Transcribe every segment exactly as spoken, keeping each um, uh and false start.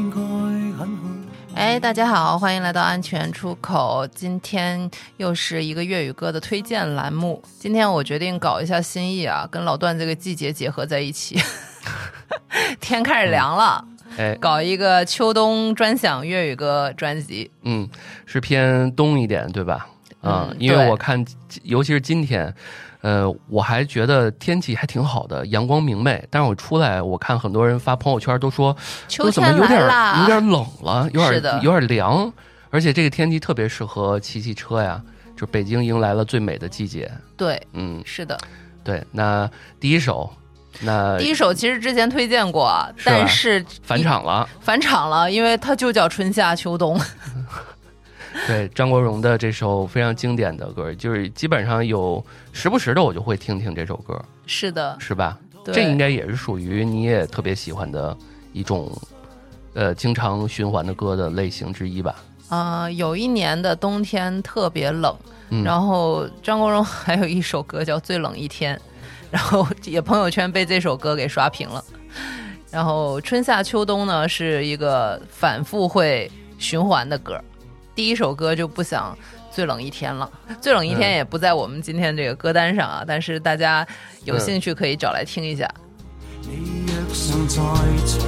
哎，大家好，欢迎来到安全出口。今天又是一个粤语歌的推荐栏目。今天我决定搞一下新意啊，跟老段这个季节结合在一起。天开始凉了， 哎， 搞一个秋冬专享粤语歌专辑。 嗯，是偏冬一点，对吧？嗯，因为我看，尤其是今天，呃，我还觉得天气还挺好的，阳光明媚。但是我出来，我看很多人发朋友圈都说， 秋天来了， 有点冷了，有点有点凉，而且这个天气特别适合骑骑车呀。就北京迎来了最美的季节。 对， 嗯， 是的， 对。那第一首。那第一首其实之前推荐过， 是但是返场了， 返场了，因为它就叫春夏秋冬。 对，张国荣的这首非常经典的歌，就是基本上有时不时的我就会听听这首歌。 是的， 是吧？ 对， 这应该也是属于你也特别喜欢的一种，呃，经常循环的歌的类型之一吧？ 呃，有一年的冬天特别冷， 嗯、 然后张国荣还有一首歌叫《最冷一天》。然后也朋友圈被这首歌给刷屏了。然后春夏秋冬呢是一个反复会循环的歌，第一首歌就不想最冷一天了，最冷一天也不在我们今天这个歌单上啊，但是大家有兴趣可以找来听一下。 你若尚在場，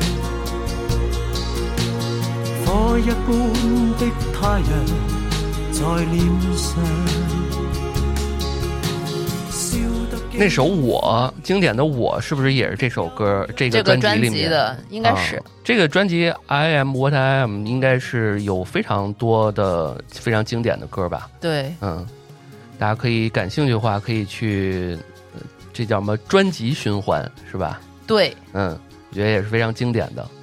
火一般的太陽在臉上。 那首我经典的我是不是也是这首歌这个专辑里面、 这个、的应该是、 啊、这个专辑 I am what I am 应该是有非常多的非常经典的歌吧？ 对， 嗯，大家可以感兴趣的话可以去这叫什么专辑循环是吧？ 对， 嗯，我觉得也是非常经典的。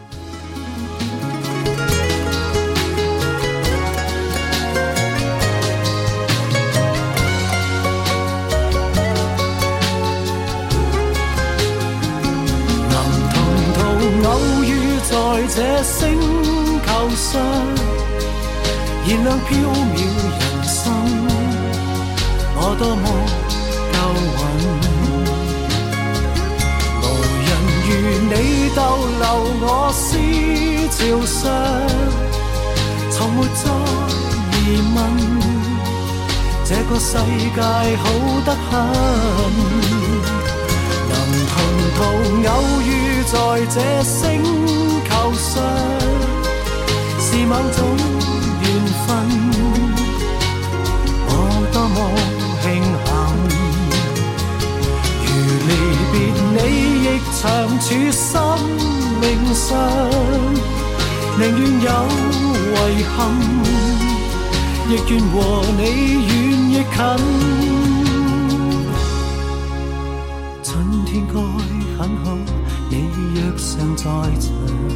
在這星球上燃亮飄渺人生，我多麼夠運，無人如你逗留我思潮上，從沒再疑問，這個世界好得很，能同途偶遇在這星球上是某種緣分，我多麼慶幸，如離別你亦長處生命上，寧願有遺憾，亦願和你遠亦近。春天該很好，你若尚在場，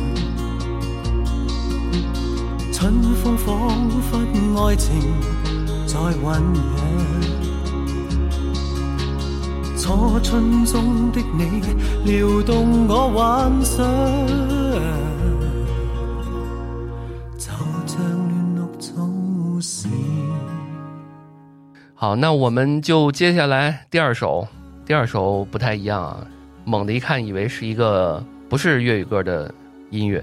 春風彷彿愛情在醖釀，初春中的你撩動我幻想，就像亂綠早時。 好，那我們就接下來第二首。第二首不太一樣啊，猛地一看以為是一個不是粵語歌的音樂。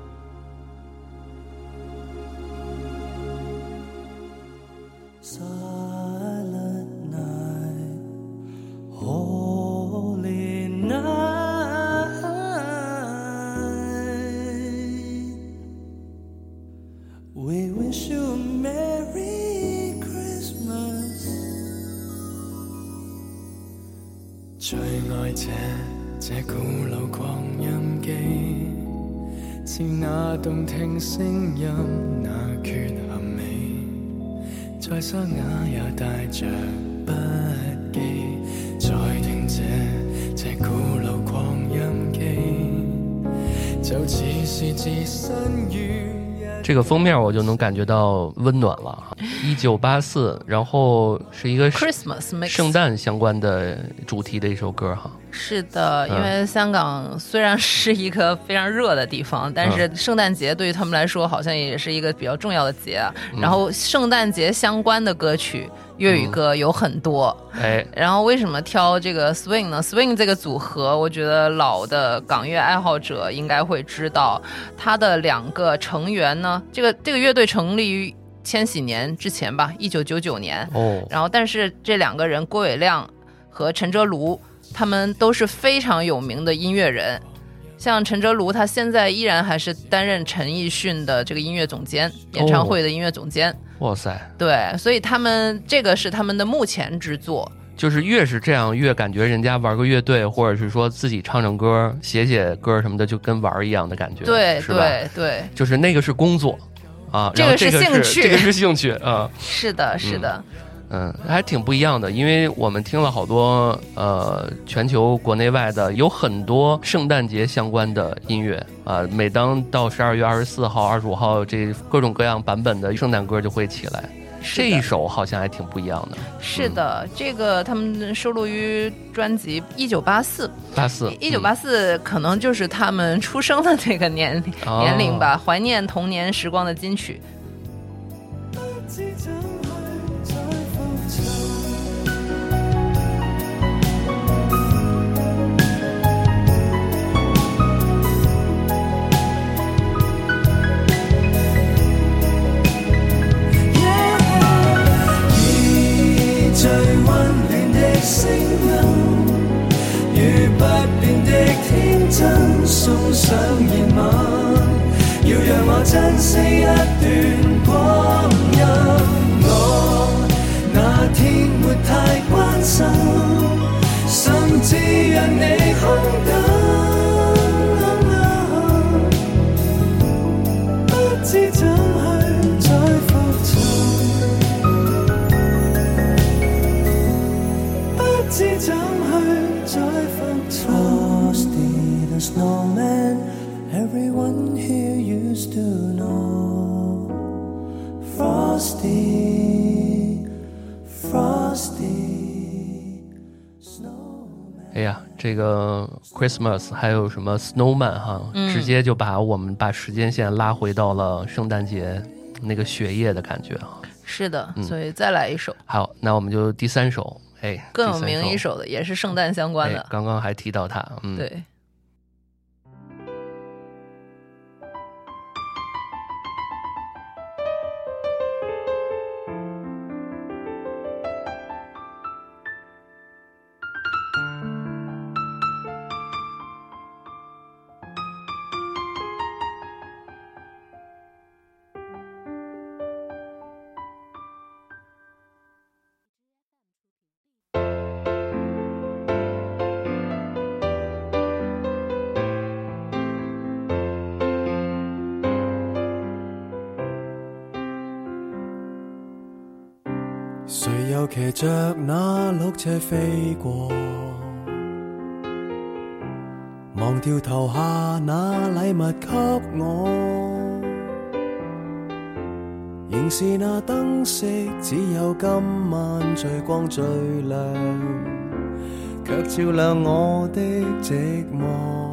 最愛這這古老光陰機，似那動聽聲音，那缺陷美，在沙啞也帶着不羈，再聽這這古老光陰機，就似是置身於。 这个封面我就能感觉到温暖了哈，一九八四，然后是一个 Christmas 圣诞相关的主题的一首歌哈。 是的，因为香港虽然是一个非常热的地方，但是圣诞节对于他们来说好像也是一个比较重要的节啊。嗯、然后圣诞节相关的歌曲粤语歌有很多， 嗯、哎， 然后为什么挑这个 Swing 呢 ？Swing 这个组合，我觉得老的港乐爱好者应该会知道，他的两个成员呢，这个这个乐队成立于千禧年之前吧，一九九九年。 哦， 然后但是这两个人郭伟亮和陈哲庐，他们都是非常有名的音乐人。像陈哲庐，他现在依然还是担任陈奕迅的这个音乐总监，演唱会的音乐总监。 哦、哇塞， 对，所以他们这个是他们的目前之作。 就是越是这样，越感觉人家玩个乐队，或者是说自己唱唱歌、写写歌什么的，就跟玩一样的感觉。 对是吧？ 对对， 就是那个是工作啊， 这个是兴趣， 这个是兴趣啊。 是的，是的。 嗯嗯，还挺不一样的，因为我们听了好多呃，全球国内外的有很多圣诞节相关的音乐啊、呃。每当到十二月二十四号、二十五号，这各种各样版本的圣诞歌就会起来。这一首好像还挺不一样的。 是的，嗯、这个他们收录于专辑一九八四， 八四一九八四可能就是他们出生的这个年龄、哦、年龄吧，怀念童年时光的金曲。 聲音如不變的天真送上熱吻，要讓我珍惜一段光陰。我那天沒太關心，甚至讓你空等，不知怎去再復尋。知怎去再復尋 Frosty the snowman Everyone here used to know Frosty Frosty snowman 哎呀，这个 Christmas 还有什么 snowman 哈、嗯、直接就把我们把时间线拉回到了圣诞节那个雪夜的感觉哈。 是的、嗯、所以再来一首。 好，那我们就第三首，哎， 更有名一首的也是圣诞相关的、 哎、刚刚还提到它。嗯， 对。 誰又騎着那綠車飛過，忘掉投下那禮物給我，仍是那燈飾，只有今晚最光最亮，卻照亮我的寂寞。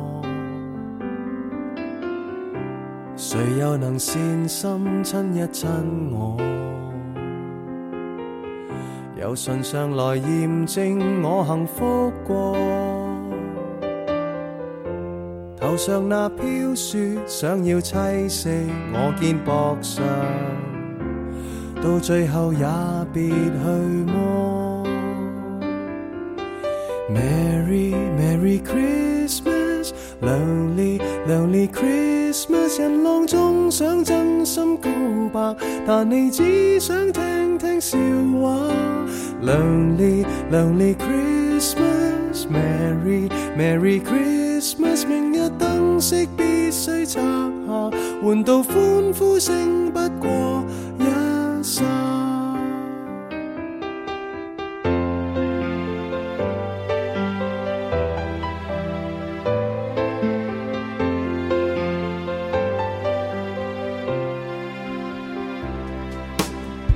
誰又能善心親一親我，由唇上來驗證我幸福過，頭上那飄雪想要棲息我肩膊上，到最後也別去麼。 Merry Merry Christmas Lonely Lonely Christmas 人浪中想真心告白，但你只想聽聽笑話。 Lonely Lonely Christmas Merry Merry Christmas 明日燈飾必須拆下，換到歡呼聲不過一剎。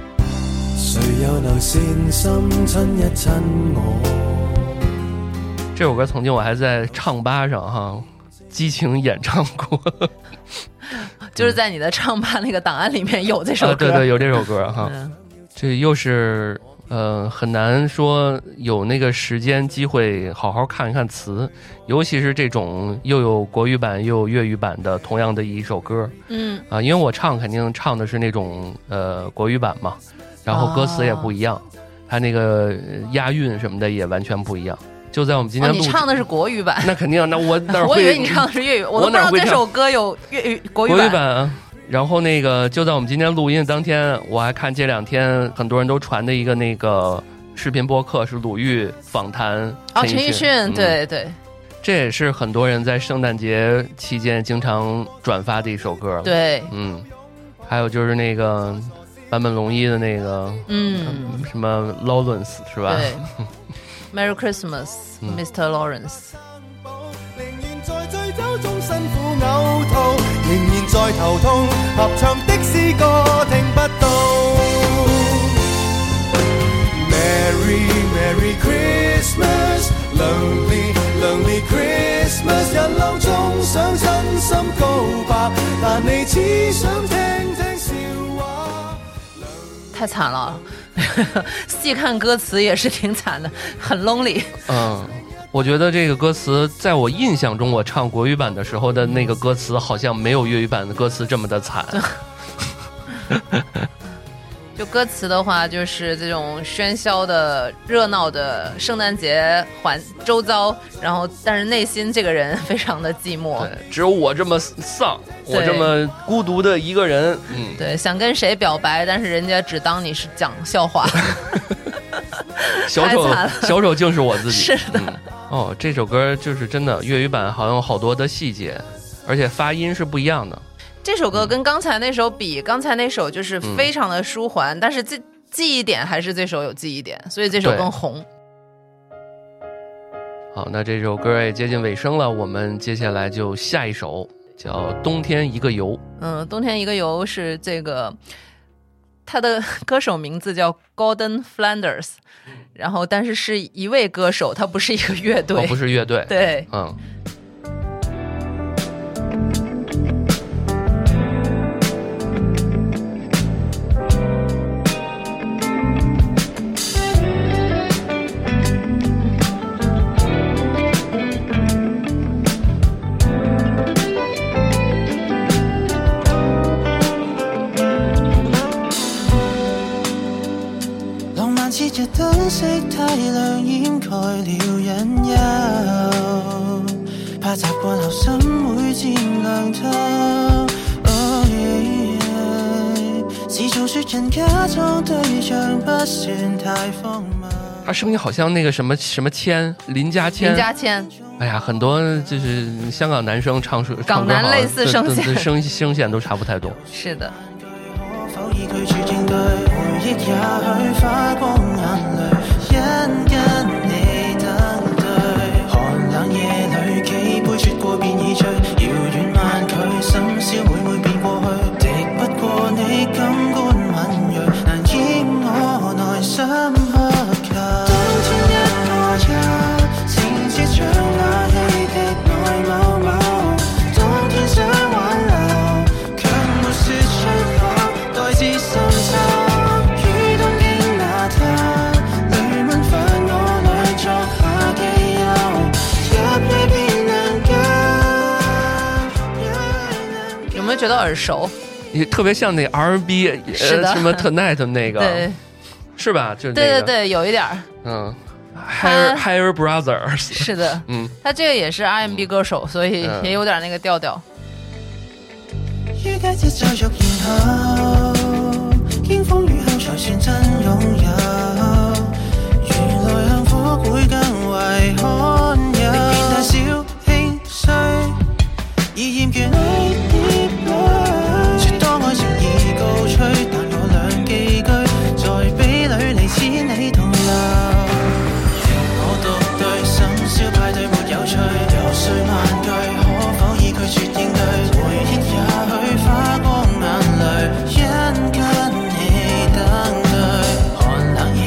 善心親一親我， 这首歌曾经我还在唱吧上哈激情演唱过。 就是在你的唱吧那个档案里面有这首歌。啊、 对对，有这首歌哈。嗯、这又是呃很难说有那个时间机会好好看一看词，尤其是这种又有国语版又有粤语版的同样的一首歌。嗯啊，因为我唱肯定唱的是那种呃国语版嘛，然后歌词也不一样，哦、它那个押韵什么的也完全不一样。就在我们今天录、哦， 你唱的是国语版， 那肯定，那我哪会？ 我以为你唱的是粤语，我都不知道这首歌有粤语国语版。 国语版啊，然后那个就在我们今天录音的当天，我还看这两天很多人都传的一个那个视频播客，是鲁豫访谈哦，陈奕迅，嗯、对对， 这也是很多人在圣诞节期间经常转发的一首歌。 对， 嗯，还有就是那个坂本龙一的那个，嗯，什么 Lawrence 是吧？ 对。Merry Christmas, Mister Lawrence。 仍然在醉酒中辛苦嘔吐，仍然在頭痛，合唱的詩歌聽不到。Merry Merry Christmas, Lonely Lonely Christmas， 人浪中想真心告白，但你只想聽聽笑話。 太慘了。細看歌詞也是挺慘的，很 lonely。 嗯，我覺得這個歌詞在我印象中，我唱國語版的時候的那個歌詞好像沒有粵語版的歌詞這麼的慘。 就歌詞的話，就是這種喧囂的、熱鬧的聖誕節環周遭，然後但是內心這個人非常的寂寞。 對，只有我這麼喪，我這麼孤獨的一個人。嗯， 對，想跟誰表白，但是人家只當你是講笑話。 小丑，小丑竟是我自己。 是的、嗯。 哦，這首歌就是真的粵語版，好像有好多的細節，而且發音是不一樣的。 這首歌跟剛才那首比，剛才那首就是非常的舒緩、嗯、但是這記憶點還是這首有記憶點，所以這首更紅。 好，那這首歌也接近尾聲了，我們接下來就下一首叫《冬天一個遊》。 嗯，冬天一個遊是這個他的歌手名字叫 Gordon Flanders， 然後但是是一位歌手，他不是一個樂隊。 哦，不是樂隊。 對， 嗯。 燈色太亮掩蓋了隱憂，怕習慣後心會漸涼透。Oh yeah， 是做雪人假裝對象不算太荒謬。 他聲音好像那個什麼什麼謙，林家謙。 林家謙。 哎呀，很多就是香港男生唱出港男類似聲線， 聲聲線都差不太多。 是的。 否已拒絕應對，回憶也許花光眼淚，因跟你等對。寒冷夜裏幾杯雪過便已醉，遙遠萬距，深宵每每變過去，敵不過你感官敏鋭，難掩我內心渴求。冬天一個人，前節像那戲劇內某某，冬天想挽留，卻沒說出口。自深秋於東京那灘，淚吻翻我來作下寄遊，一杯便能夠。 有沒有覺得耳熟？ 也特別像那 R and B， 是的， 呃，什麼 Tonight 那個， 對， 是吧？就、那個、 對對對，有一點。嗯 ，Higher Higher Brothers， 是的，嗯，他這個也是 R and B 歌手，所以也有點那個調調。 於佳節再續然後，經風雨後才算真擁有，原來幸福會更為罕有。你變大小輕碎，而厭倦你疊淚，說多愛情已告吹，但我兩寄居在比裏離似你同遊。我獨對深宵派對沒有趣，遊說萬句，可否已拒絕應對，回憶也許花光眼淚，因跟你等對，寒冷夜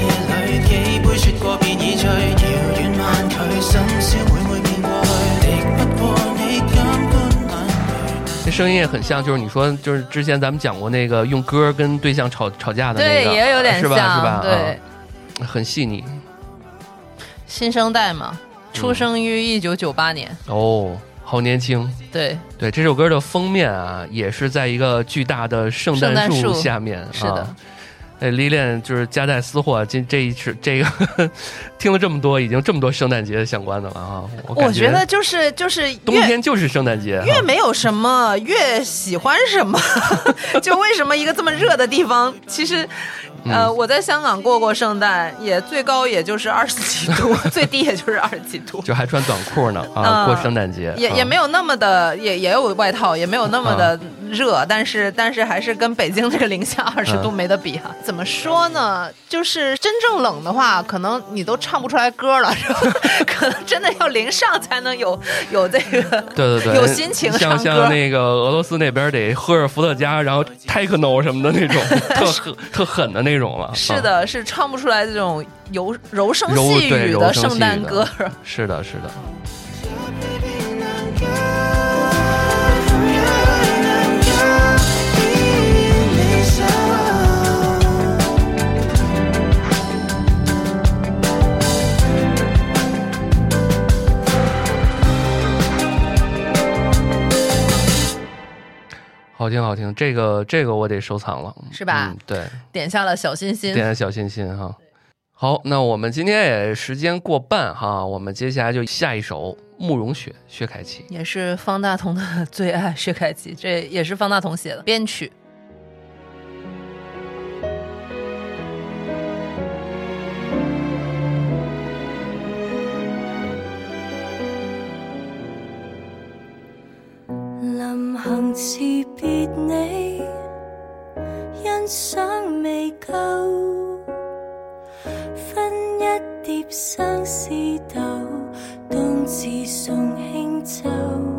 声音也很像，就是你说，就是之前咱们讲过那个用歌跟对象吵吵架的那个， 对，也有点像， 是吧？是吧？ 对、 嗯，很细腻。 新生代嘛，出生于一九九八年、 嗯。哦，好年轻。 对对，这首歌的封面啊，也是在一个巨大的圣诞树下面。 是的。 啊哎，李恋就是夹带私货，这这一次这个呵呵听了这么多，已经这么多圣诞节相关的了啊！我感觉我觉得就是就是冬天就是圣诞节， 越没有什么越喜欢什么，就为什么一个这么热的地方，其实。呃， 嗯、 我在香港过过圣诞，也最高也就是二十几度，最低也就是二十几度， 就还穿短裤呢啊！呃、过圣诞节也、 啊、 也没有那么的，也也有外套，也没有那么的热，啊、但是但是还是跟北京这个零下二十度没得比啊！怎么说呢？就是真正冷的话，可能你都唱不出来歌了，是吧？可能真的要零上才能有有这个， 对对对， 有心情唱歌。 像像那个俄罗斯那边得喝着伏特加，然后 techno 什么的那种，特特狠的那种。 是的，是唱不出来这种柔柔声细语的圣诞歌。 是的，是的。好听好听，这个这个我得收藏了， 是吧？ 嗯，对， 点下了小心心， 点下小心心哈。好，那我们今天也时间过半哈，我们接下来就下一首《慕容雪》，薛凯琪， 也是方大同的最爱，薛凯琪，这也是方大同写的编曲。 臨行辭別你，欣賞未夠，分一碟相思豆，冬至送輕酒，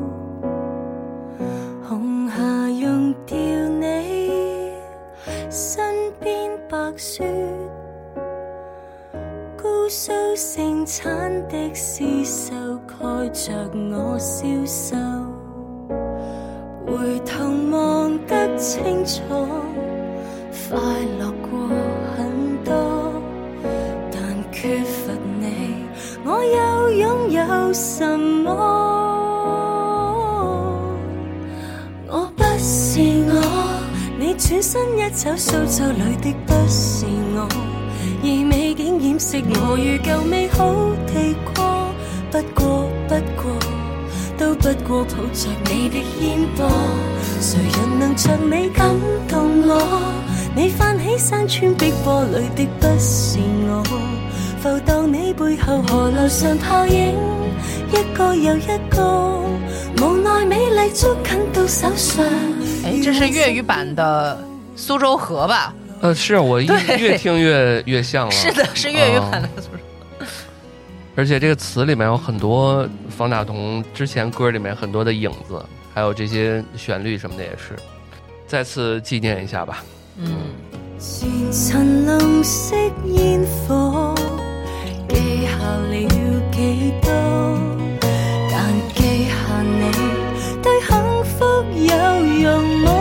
紅霞溶掉你，身邊白雪，姑蘇盛產的絲繡蓋着我消瘦。回頭望得清楚，快樂過很多，但缺乏你，我又擁有什麼？我不是我，你轉身一走，蘇州裏的不是我，而美景掩飾我如舊美好地過，不過不過。都不過抱着你的肩膊，誰人能像你感動我？你泛起山川碧波裏的不是我，浮蕩你背後河流上泡影，一個又一個，無奈美麗捉緊到手上。 哎，這是粵語版的蘇州河吧？ 呃，是我越聽越越像了。 是的，是粵語版的蘇州河。啊而且這個詞裡面有很多方大同之前歌裡面很多的影子，還有這些旋律什麼的也是，再次紀念一下吧。 嗯。 前塵淋熄煙火，記下了幾多，但記下你對幸福有用麼？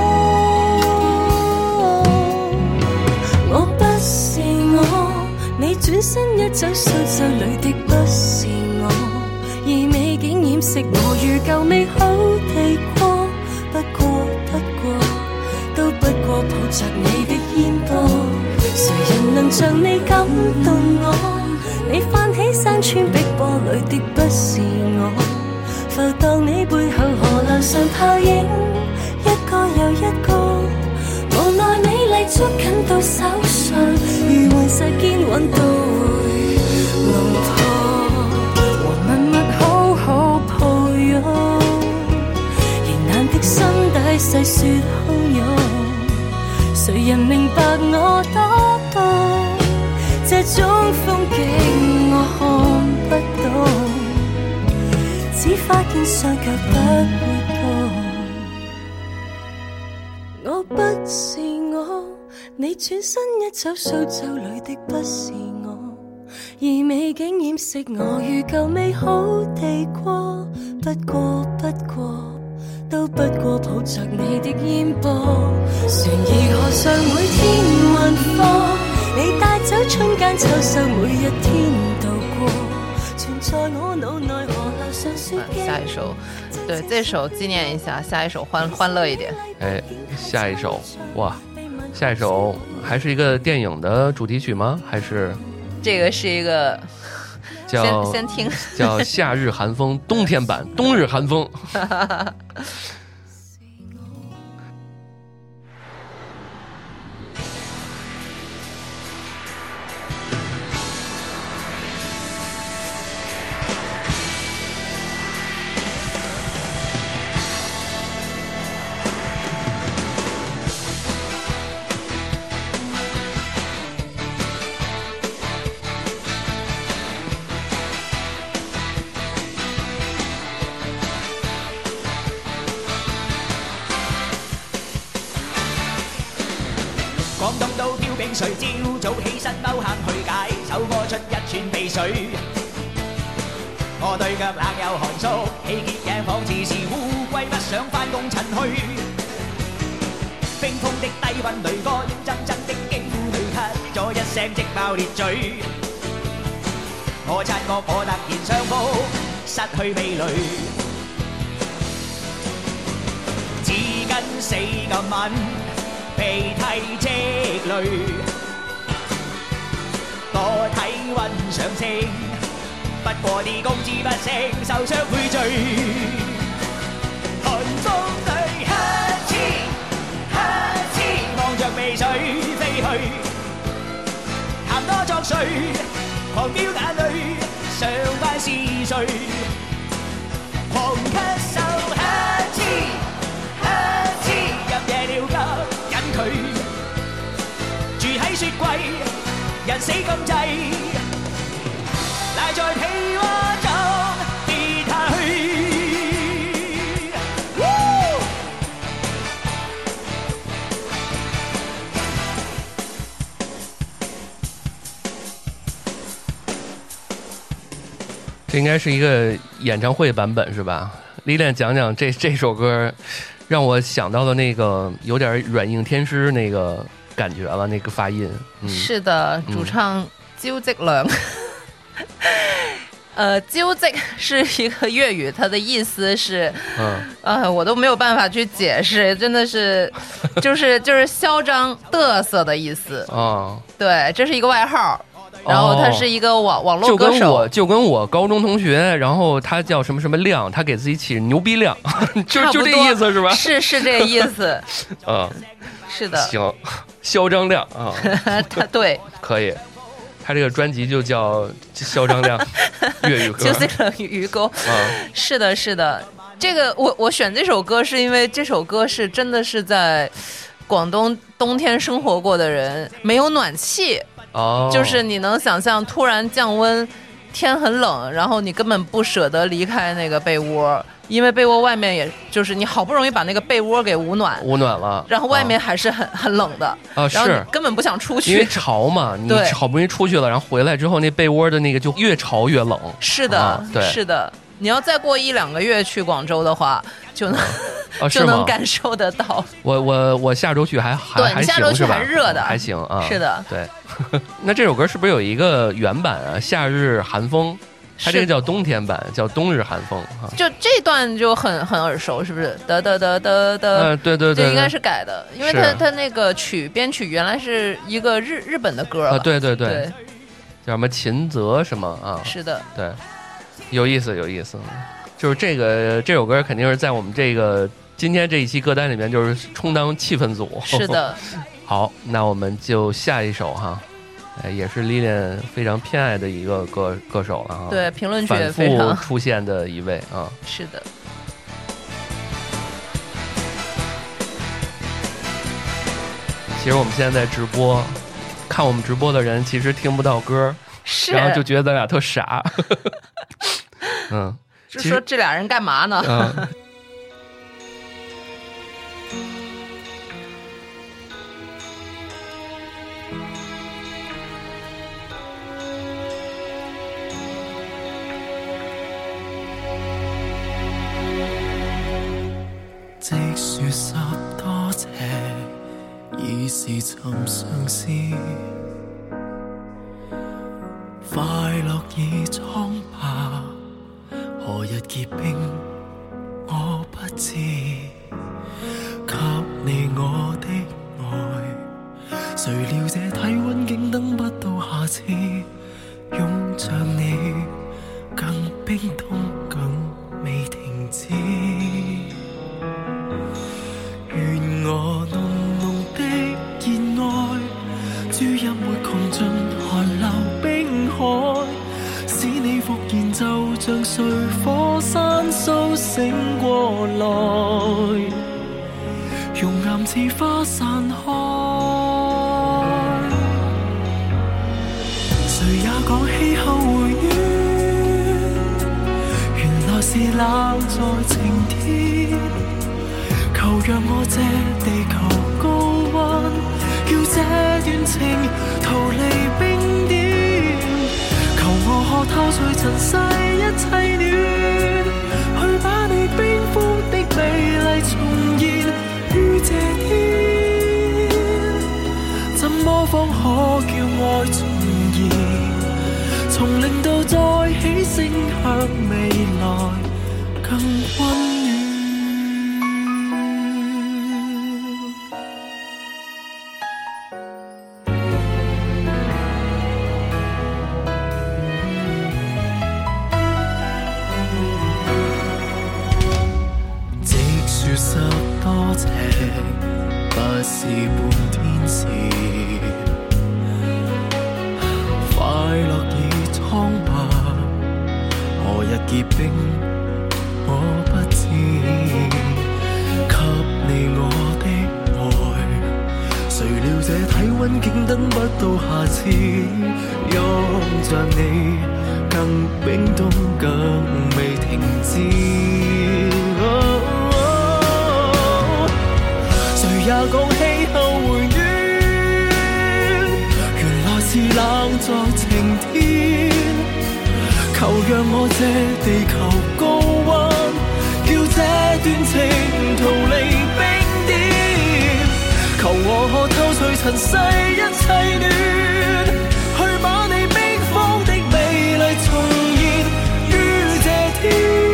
我不是我。你轉身一走，蘇州裏的不是我，而美景掩飾我如舊美好地過，不過不過，都不過抱着你的肩膊，誰人能像你感動我？你泛起山川碧波裏的不是我，浮蕩你背後河流上泡影，一個又一個，無奈美麗捉緊到手上，如雲石堅穩都會弄破，和默默好好抱擁，仍難的心底細說洶湧，誰人明白我多麼？這種風景我看不懂，只發現雙腳不會動。我不是我，你轉身一走，蘇州裏的不是我，而美景掩飾我如舊美好地過，不過不過， 都不過抱着你的煙波，船兒河上每天雲放，你帶走春間秋收，每一天度過，存在我腦內河流上雪鏡。 下一首，對，這首紀念一下，下一首歡歡樂一點。 哎，下一首哇，下一首還是一個電影的主題曲嗎？還是這個是一個叫先先聽叫夏日寒風冬天版冬日寒風。 廣東都飄冰水，朝早起身踎坑去解，手摸出一串鼻水。我對腳冷有寒縮，氣結頸仿似是烏龜，不想返工趁虛。冰封的低溫裏，乾爭爭的經裏咳咗一聲即爆裂嘴。我察覺我突然上腹，失去味蕾，紙巾死咁吻。鼻涕積累，我體溫上升，不過啲工資不升，受傷悔罪。寒風裏乞嗤乞嗤，望着鼻水飛去，談多作祟，狂飆眼淚，上班是誰？狂咳嗽乞嗤乞嗤，入夜了急。住喺雪櫃，人死咁滯，賴在被窩中跌下去。 這應該是一個演唱會版本是吧？李蓮講講這這首歌，讓我想到了那個有點軟硬天師那個感覺了，那個發音。嗯、是的，主唱焦積良。嗯、呃，焦積是一個粵語，它的意思是，嗯，呃，我都沒有辦法去解釋，真的是，就是就是囂張嘚瑟的意思。 哦， 對，這是一個外號。然後他是一個網、哦、網絡歌手， 就跟我就跟我高中同學，然後他叫什麼什麼亮，他給自己起牛逼亮，就就這意思是吧？ 是是這個意思， 嗯， 是的， 行，囂張亮啊， 他對， 可以，他這個專輯就叫囂張亮粵語歌， 就是粵語歌，嗯，是的，是的，這個我我選這首歌是因為這首歌是真的是在廣東冬天生活過的人沒有暖氣。 哦， 就是你能想象突然降溫，天很冷，然後你根本不捨得離開那個被窩，因為被窩外面也就是你好不容易把那個被窩給捂暖， 捂暖了， 然後外面還是很、啊、很冷的啊， 然後你根本不想出去， 因為潮嘛，你好不容易出去了，然後回來之後那被窩的那個就越潮越冷， 是的，啊、對，是的。你要再過一兩個月去廣州的話，就能、啊、就能感受得到。 我我我下周去還還對， 還行下周去還熱的， 還行啊。 是的， 對。那這首歌是不是有一個原版啊？夏日寒風，它這個叫冬天版，叫冬日寒風。啊、 就這段就很很耳熟，是不是？得得得得得。 呃，對對對， 這應該是改的，因為它它那個曲編曲原來是一個日日本的歌啊。對對對， 對叫什麼秦澤什麼啊？ 是的， 對，有意思有意思。就是這個這首歌肯定是在我們這個今天這一期歌單裡面就是充當氣氛組。 是的。 好，那我們就下一首哈，也是 Lilian 非常偏愛的一個歌歌手了哈。 對，評論區也非常反覆出現的一位啊。 是的。 其實我們現在在直播，看我們直播的人其實聽不到歌， 是， 然後就覺得咱倆特傻。嗯， 就說這倆人幹嘛呢？ 嗯。 已是尋相思，快樂已蒼白，何日結冰我不知，給你我的愛，誰料這體溫竟等不到下次，擁着你更冰凍更未停止，願我濃濃的熱愛注入沒窮盡寒流冰海，使你復燃就像睡火山蘇醒過來，熔岩似花散開，誰也講氣候回暖，原來是冷在晴天，求讓我這地球高溫，叫這段情逃離冰點，求我可透除塵世一切暖，去把你冰封的美麗重現於這天，怎麼方可叫愛重現，從零度再起升向未來更溫暖。不是半天使，快樂已蒼白，何日結冰我不知，給你我的愛，誰料這體溫竟等不到下次，擁着你更冰凍更未停止，也講氣候回暖，原來是冷在晴天，求讓我這地球高溫，叫這段情逃離冰點，求我可透除塵世一切暖，去把你冰封的美麗重現於這天。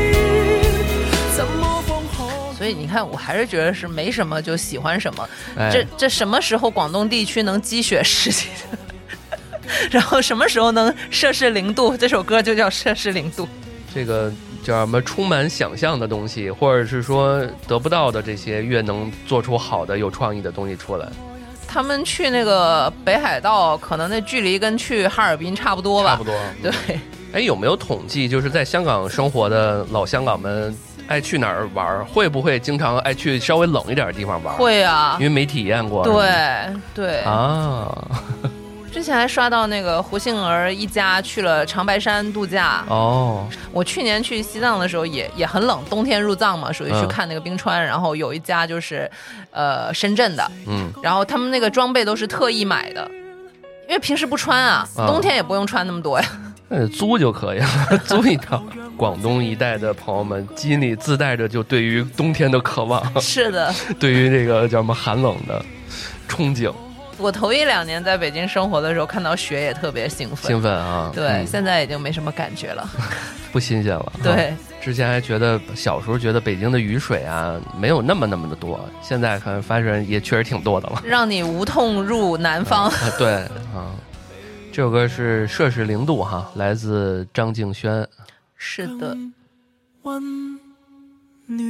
所以你看，我还是觉得是没什么就喜欢什么。 哎、 这这什么时候广东地区能积雪十几，然后什么时候能摄氏零度？这首歌就叫摄氏零度。 这个叫什么？充满想象的东西，或者是说得不到的这些，越能做出好的、有创意的东西出来。 他们去那个北海道，可能那距离跟去哈尔滨差不多吧？ 差不多。 对。 哎，有没有统计，就是在香港生活的老香港们？爱去哪儿玩？会不会经常爱去稍微冷一点的地方玩？ 会啊， 因为没体验过。 对对啊， 之前还刷到那个胡杏儿一家去了长白山度假。 哦， 我去年去西藏的时候也也很冷，冬天入藏嘛，属于去看那个冰川。嗯、然后有一家就是，呃，深圳的，嗯，然后他们那个装备都是特意买的，因为平时不穿啊，啊冬天也不用穿那么多呀。 呃，租就可以了，租一套。广东一带的朋友们，基因里自带着就对于冬天的渴望， 是的， 对于这个叫什么寒冷的憧憬。 我头一两年在北京生活的时候，看到雪也特别兴奋， 兴奋啊！ 对、嗯，现在已经没什么感觉了， 不新鲜了。 对、 啊，之前还觉得小时候觉得北京的雨水啊没有那么那么的多，现在看发现也确实挺多的了， 让你无痛入南方。 啊啊对啊。这首歌是摄氏零度哈，来自张敬轩。 是的。 温暖。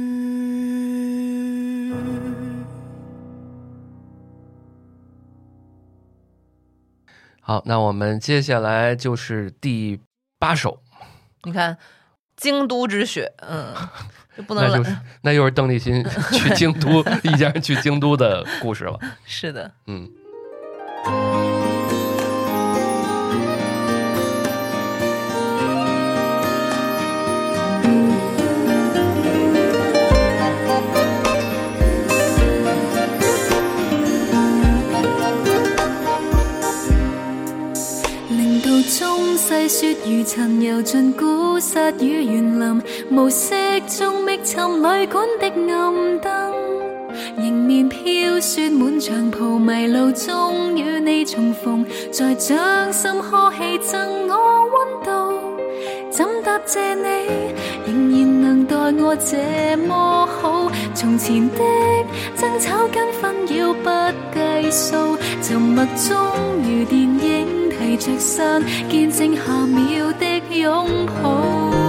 好，那我们接下来就是第八首。 你看，京都之雪，嗯，就不能那就是那又是邓丽欣去京都，一家人去京都的故事了。 是的， 嗯。 中細雪如塵遊進古剎與園林，無色中覓尋旅館的暗燈，迎面年飄雪滿長袍，迷路中與你重逢，在掌心呵氣贈我溫度，怎答謝你仍然能待我這麼好，從前的爭吵跟紛擾不計數，沉默中如電影提着傘，見證下秒的擁抱，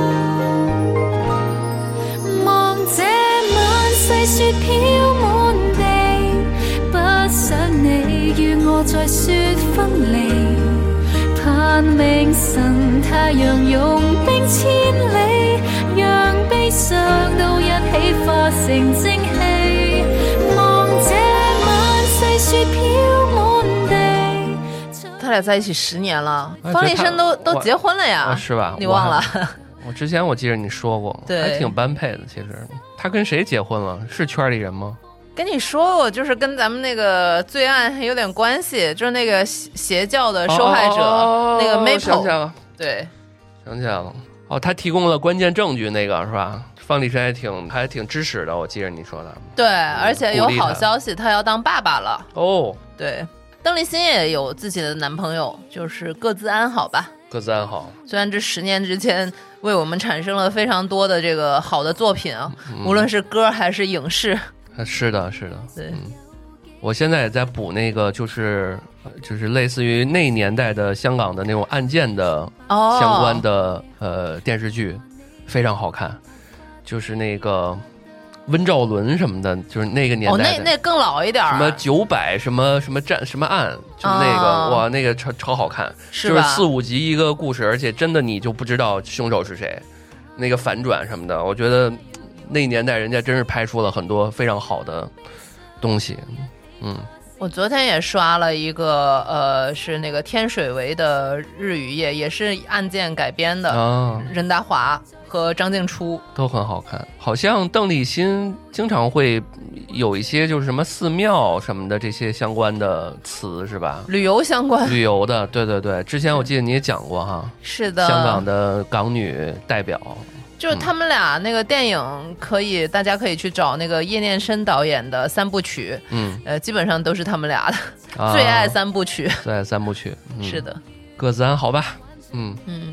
望這晚細雪飄滿地，不想你與我再說分離，盼明晨太陽融冰千里，讓悲傷都一起化成蒸汽，望這晚細雪飄滿地。 他俩在一起十年了，方力申都都结婚了呀、 啊、是吧？ 你忘了？ 我之前我记得你说过， 对， 还挺般配的。其实他跟谁结婚了？是圈里人吗？ 跟你说过，就是跟咱们那个罪案有点关系，就是那个邪教的受害者、 哦、 那个 Maple， 想起来了， 对， 想起来了。哦，他提供了关键证据，那个是吧？方力申还挺还挺支持的，我记得你说的。 对，而且有好消息，他要当爸爸了。 哦， 对，邓丽欣也有自己的男朋友，就是各自安好吧。 各自安好。 虽然这十年之间为我们产生了非常多的这个好的作品啊，嗯、无论是歌还是影视。 是的，是的， 对。 嗯，我现在也在补那个，就是就是类似于那年代的香港的那种案件的相关的、哦、呃电视剧，非常好看。就是那个温兆伦什么的，就是那个年代的。 哦，那那更老一点、啊。 什么九百什么什么战什么案，就那个、哦、哇，那个超超好看， 是就是四五集一个故事，而且真的你就不知道凶手是谁，那个反转什么的，我觉得那年代人家真是拍出了很多非常好的东西。嗯， 我昨天也刷了一个呃，是那个天水围的日与夜，也是案件改编的， 啊， 任达华和张静初都很好看。好像邓丽欣经常会有一些就是什么寺庙什么的这些相关的词，是吧？ 旅游相关， 旅游的，对对对。之前我记得你也讲过哈， 是的， 香港的港女代表。 就是他们俩那个电影可以、嗯、大家可以去找那个叶念琛导演的三部曲， 嗯， 呃，基本上都是他们俩的、 啊、 最爱三部曲， 最爱三部曲、嗯、 是的， 各自安好吧。嗯嗯，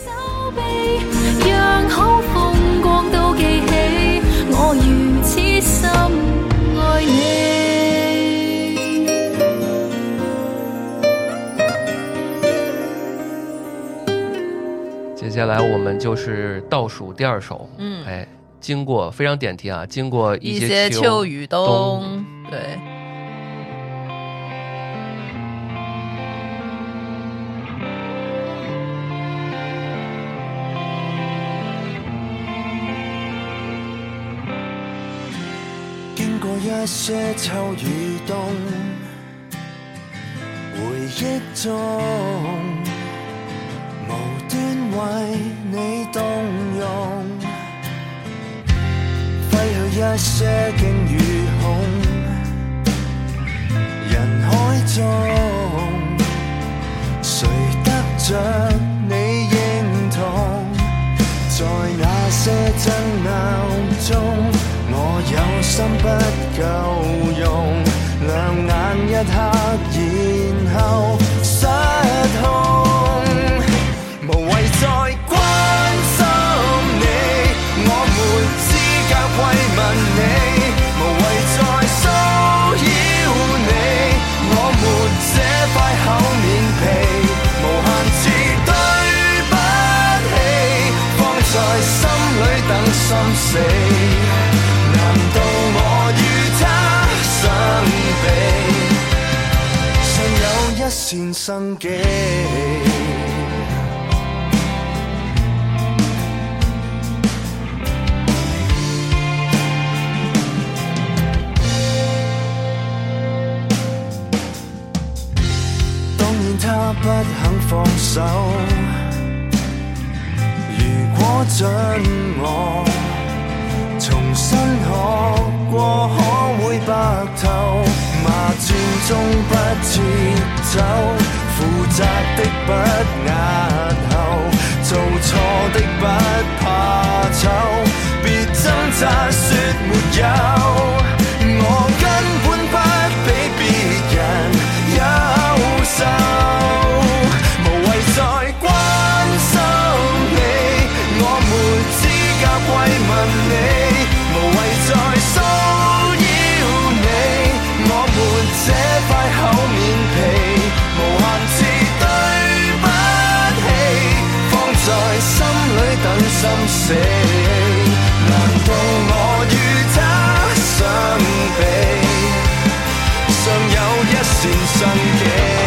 讓好風光都記起我如此深愛你。 接下来我们就是倒数第二首， 嗯， 哎，经过非常点题啊，经过一些秋雨冬， 冬对。 經過一些秋與冬，回憶中無端為你動容，揮去一些驚與恐，人海中誰得着你認同？在那些爭拗中，我有心不夠用，兩眼一刻，然後失控。無謂再關心你，我沒資格慰問你，無謂再騷擾你，我沒這塊厚面皮，無限次對不起，放在心裏等心死，難道我與他相比，尚有一線生機？他不肯放手，如果准我重新學過，可會白頭？罵戰中不撤走，負責的不押後，做錯的不怕醜，別掙扎說沒有，我根本死，難道我與他相比，尚有一線生機？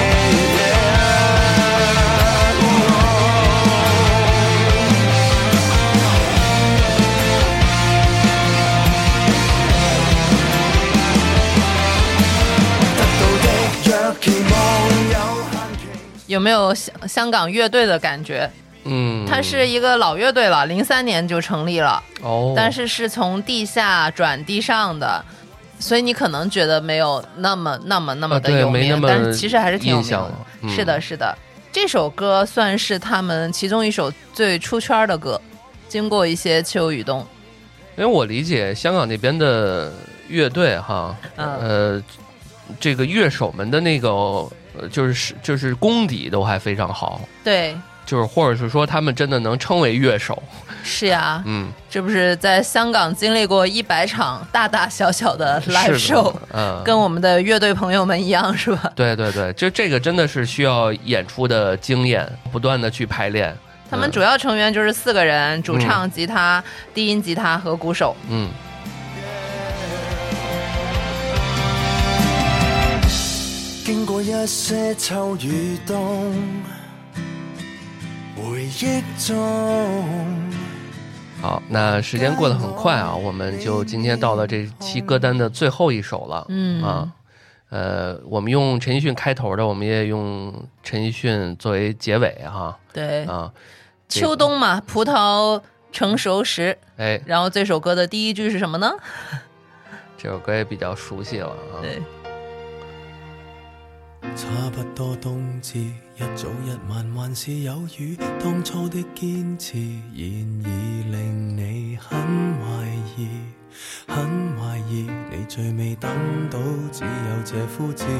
有没有香香港乐队的感觉？ 嗯， 它是一个老乐队了，零三年就成立了， 哦， 但是是从地下转地上的，所以你可能觉得没有那么那么那么的有名， 啊、 但是其实还是挺有名的。 嗯、是的，是的，这首歌算是他们其中一首最出圈的歌，经过一些秋雨冬。 因为我理解香港那边的乐队哈，嗯、呃，这个乐手们的那个。呃，就是就是功底都还非常好， 对， 就是或者是说他们真的能称为乐手。 是呀， 嗯， 这不是在香港经历过一百场大大小小的 live show， 嗯，跟我们的乐队朋友们一样，是吧？ 对对对，就这个真的是需要演出的经验，不断的去排练。 他们主要成员就是四个人，嗯、主唱、吉他、低音吉他和鼓手。 嗯。 經過一些秋與冬，回憶中。 好，那時間過得很快啊，我們就今天到了這期歌單的最後一首了。 嗯啊，呃，我們用陳奕迅開頭的，我們也用陳奕迅作為結尾哈。 對啊， 秋冬嘛，葡萄成熟時。 哎， 然後這首歌的第一句是什麼呢？ 這首歌也比較熟悉了啊。 對。 差不多冬至，一早一晚還是有雨，當初的堅持現已令你很懷疑，很懷疑你最未等到只有這枯枝，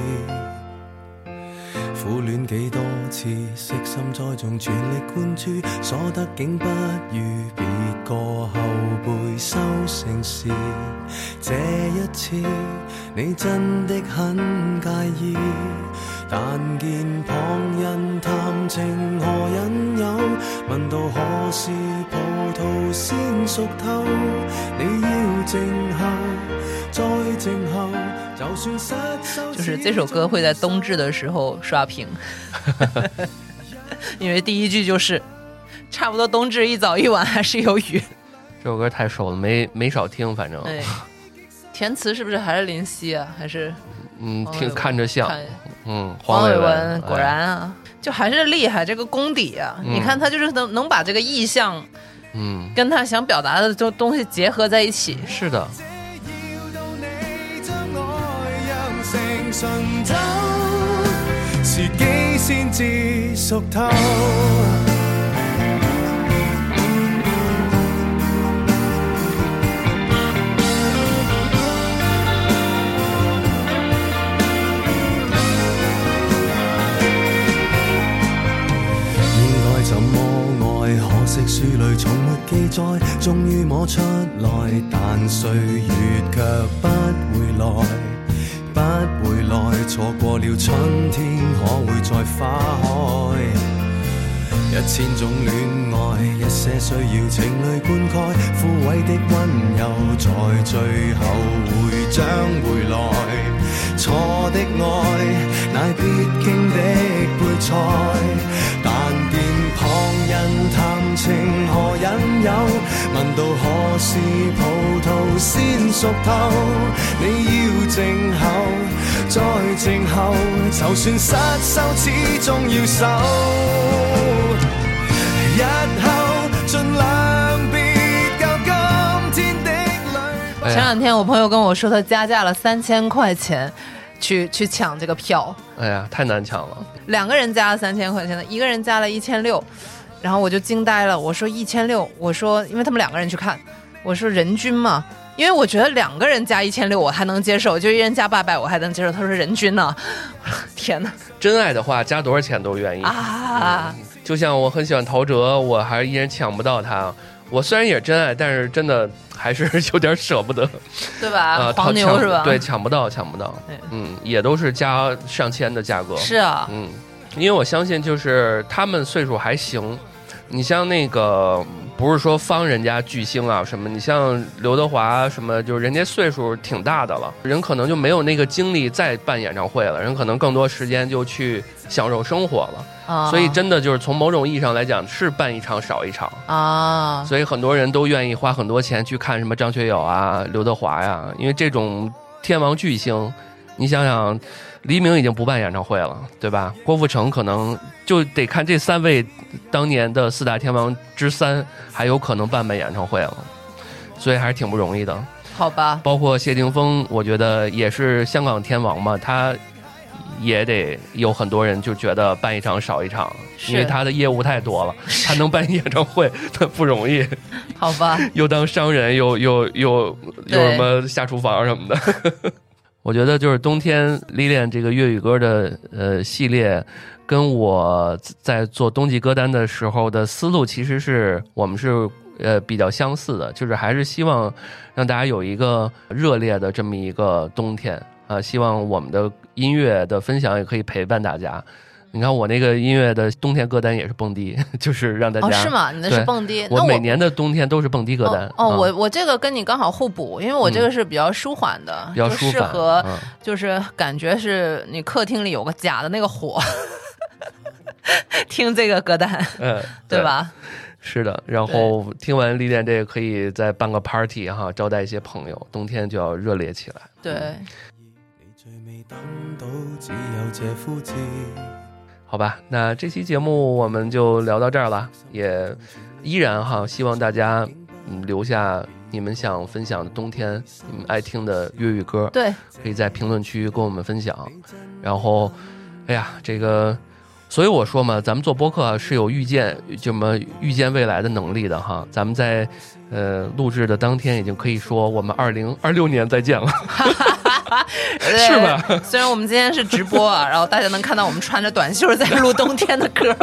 苦戀幾多次，悉心栽種全力灌注，所得竟不如別個後輩收成時，這一次你真的很介意，但見旁人談情何引誘，問到何時葡萄先熟透，你要靜候再靜候，就算失手。 就是這首歌會在冬至的時候刷屏因為第一句就是差不多冬至一早一晚還是有雨。 這首歌太熟了，沒沒少聽，反正。 對，填詞是不是還是林夕啊？還是？ 嗯，聽看着像。嗯， 黃偉文果然啊，哎、就還是厲害，這個功底啊！嗯、你看他就是能能把這個意象，嗯，跟他想表達的東東西結合在一起。 是的。 時機先至熟透。怎麼愛？可惜書裡從沒記載，終於摸出來，但歲月卻不會來，不會來，錯過了春天，可會再花開？一千種戀愛，一些需要情侶灌溉，枯萎的溫柔在最後會將回來。錯的愛，乃必經的配菜，但見旁人談情何引誘，問到何時葡萄先熟透，你要靜候再靜候，就算失手始終要守，日後盡量別教今天的淚。 前兩天我朋友跟我說他加價了三千塊錢去去搶這個票， 哎呀，太難搶了。 兩個人加了三千塊錢的，一個人加了一千六，然後我就驚呆了。我說一千六，我說因為他們兩個人去看，我說人均嘛，因為我覺得兩個人加一千六我還能接受，就一人加八百我還能接受。他說人均呢，天哪！真愛的話加多少錢都願意啊、嗯！ 就像我很喜歡陶喆，我還依然搶不到他。我雖然也真愛，但是真的還是有點捨不得， 對吧？ 呃、 黃牛是吧？ 對，搶不到，搶不到。嗯，也都是加上千的價格。 是啊， 嗯，因為我相信就是他們歲數還行。你像那個不是说方人家巨星啊什么，你像刘德华什么，就是人家岁数挺大的了，人可能就没有那个精力再办演唱会了，人可能更多时间就去享受生活了。啊、所以真的就是从某种意义上来讲，是办一场少一场啊。所以很多人都愿意花很多钱去看什么张学友啊、刘德华呀，因为这种天王巨星，你想想，黎明已经不办演唱会了，对吧？郭富城可能就得看这三位当年的四大天王之三还有可能办办演唱会了，所以还是挺不容易的。 好吧， 包括谢霆锋，我觉得也是香港天王嘛，他也得有很多人就觉得办一场少一场，因为他的业务太多了，他能办演唱会他不容易。 好吧， 又当商人，又又又又什么下厨房什么的。我觉得就是冬天历练这个粤语歌的呃系列，跟我在做冬季歌单的时候的思路，其实是我们是呃比较相似的，就是还是希望让大家有一个热烈的这么一个冬天啊、呃，希望我们的音乐的分享也可以陪伴大家。你看我那个音乐的冬天歌单也是蹦迪，就是让大家。 哦，是吗？你那是蹦迪？ 我每年的冬天都是蹦迪歌单。 哦，哦嗯、我我这个跟你刚好互补，因为我这个是比较舒缓的， 嗯、比较舒缓， 适合就是感觉是你客厅里有个假的那个火，听这个歌单，嗯，对吧？ 是的，然后听完历练这个，可以再办个 party 哈，招待一些朋友，冬天就要热烈起来。 对。 好吧，那这期节目我们就聊到这儿了，也依然哈，希望大家嗯留下你们想分享的冬天你们爱听的粤语歌， 对， 可以在评论区跟我们分享。然后，哎呀，这个，所以我说嘛，咱们做播客是有预见这么预见未来的能力的哈。咱们在呃录制的当天已经可以说我们二零二六年再见了。是吧？ 虽然我们今天是直播啊，然后大家能看到我们穿着短袖在录冬天的歌，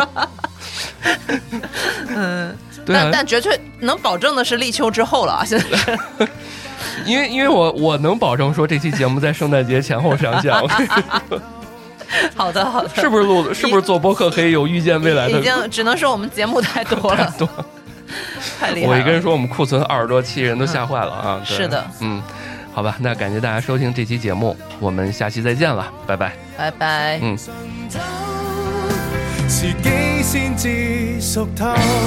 嗯，对啊、但但绝对能保证的是立秋之后了啊！现在是， 因为因为我我能保证说这期节目在圣诞节前后上架。 好的好的， 是不是录？是不是做播客可以有预见未来的？ 已经只能说我们节目太多了， 太多， 太厉害了。 我一个人说我们库存二十多期，人都吓坏了啊！ 嗯、是的， 嗯。好吧，那感谢大家收听这期节目，我们下期再见了，拜拜， 拜拜。 嗯。 自己先至熟透，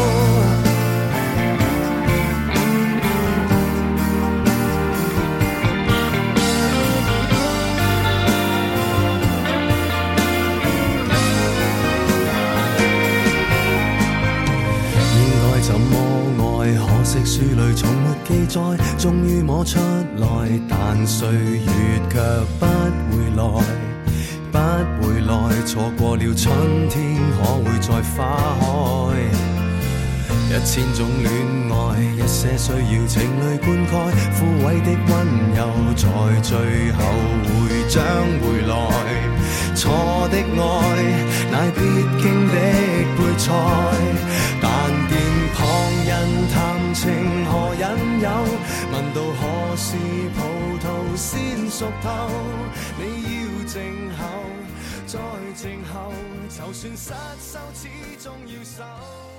應該怎麼愛？可惜書裏從沒記載，終於摸出來，但歲月卻不會來，不會來，錯過了春天，可會再花開？一千種戀愛，一些需要情淚灌溉，枯萎的溫柔在最後會將回來。錯的愛，乃必經的配菜，但見旁人談情何引誘，問到何時葡萄先熟透，你要靜候，再靜候，就算失手，始終要守。